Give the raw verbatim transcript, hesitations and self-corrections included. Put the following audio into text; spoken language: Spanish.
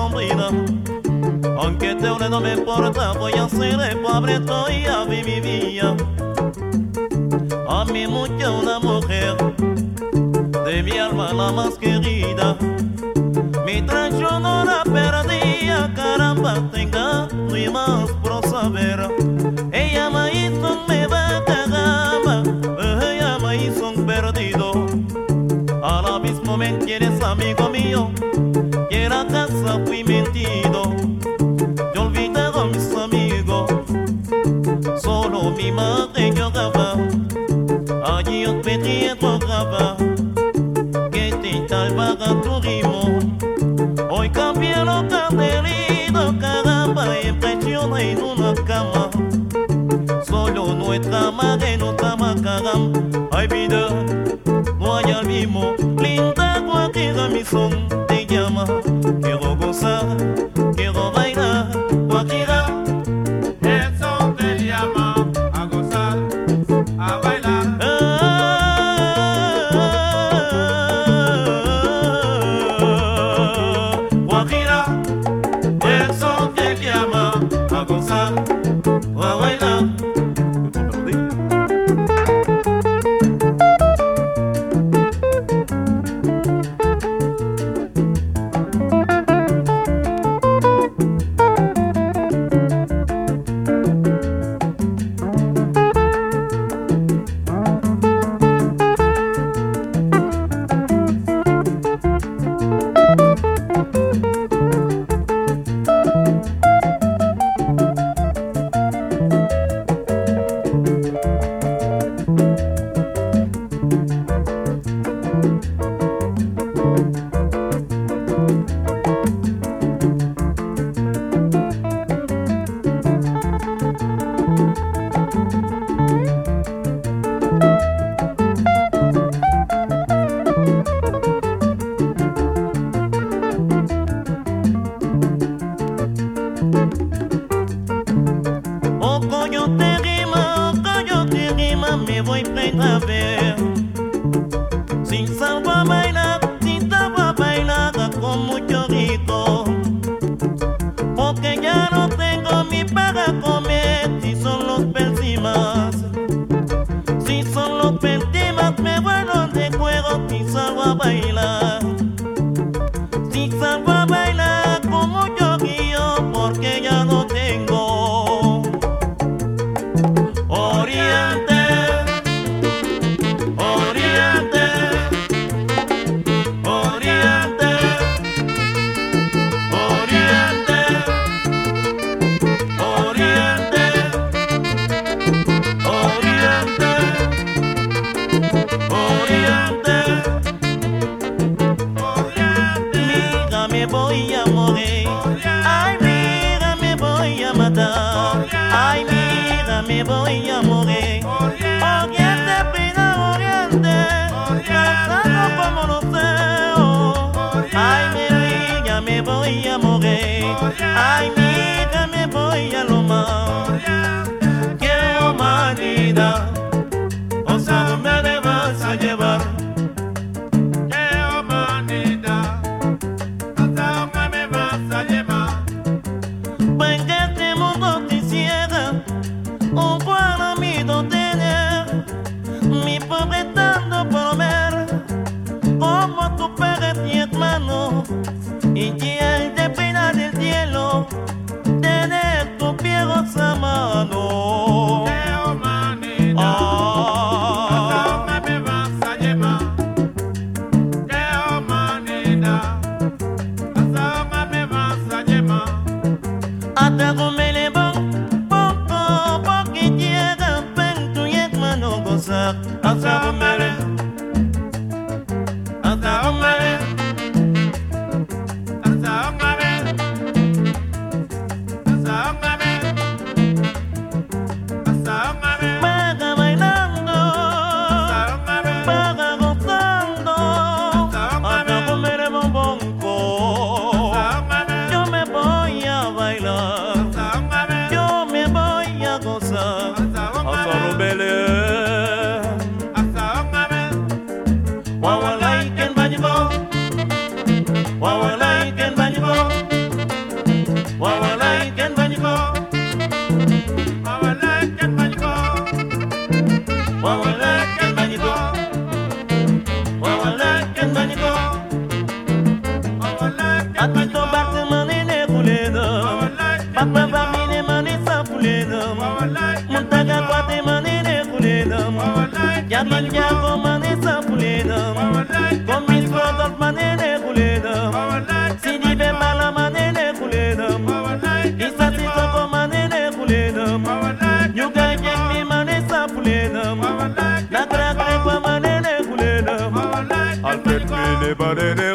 comprida. Aunque te hable no me importa, voy a ser el pobre todavía mi vida. A mí mucho una mujer, de mi alma la más querida. Mientras yo no la perdía, caramba, tenga ni más por saber. Ella me hizo un me va caramba, ella me hizo un perdido. Ahora mismo me quieres amigo mío, que la casa fui mentido. Yo olvidado a mis amigos, solo mi madre lloraba. Allí os pedí rogaba, que te salvara tu ritmo. Hoy cambié lo carnerido, caramba, impresiona en una cama. Solo nuestra madre nos ama, caramba. Ay vida, no hay al mismo, linda cualquiera mi son te llama. Quiero gozar, quiero bailar, cualquiera. El son te llama a gozar, a bailar. Guajira, el son te llama a gozar, a bailar. Me voy a ver. Sin salvo a bailar, sin salvo a bailar con mucho rico. Porque ya no tengo mi para comer, si son los persimas. Si son los persimas me vuelvo de juego, sin salvo a bailar. Sin salvo a bailar con mucho río, porque ya no tengo. Oriente. Me voy a morir, ay mira me voy a matar, ay mira me voy a morir. Oriente, pina oriente, cantando como los ceos. Ay mira me voy a morir, ay mira me voy a lo mal. Qué humanidad, o sea me le vas a llevar. Un buen amigo tener, mi pobre tanto por ver, como tu padre y hermano, y quien te pena del cielo, tener tus pies a mano. ¡Qué humanidad! Ah. ¿Hasta dónde me vas a llevar? ¡Qué humanidad! ¿Hasta dónde me vas a llevar? Hasta donde le voy. Hasta donde, hasta donde, hasta dónde, hasta dónde, hasta dónde, para bailando, hasta dónde, para gozando, hasta dónde, hasta comer el bombonco. Santiago manesa pulena, Gomis Rodolf manene kulena, Sidi Bembala manene kulena, Isati Toko manene kulena, Yuga Jengmi manesa pulena, Nakra Krekwa manene kulena, Alfred Mene manene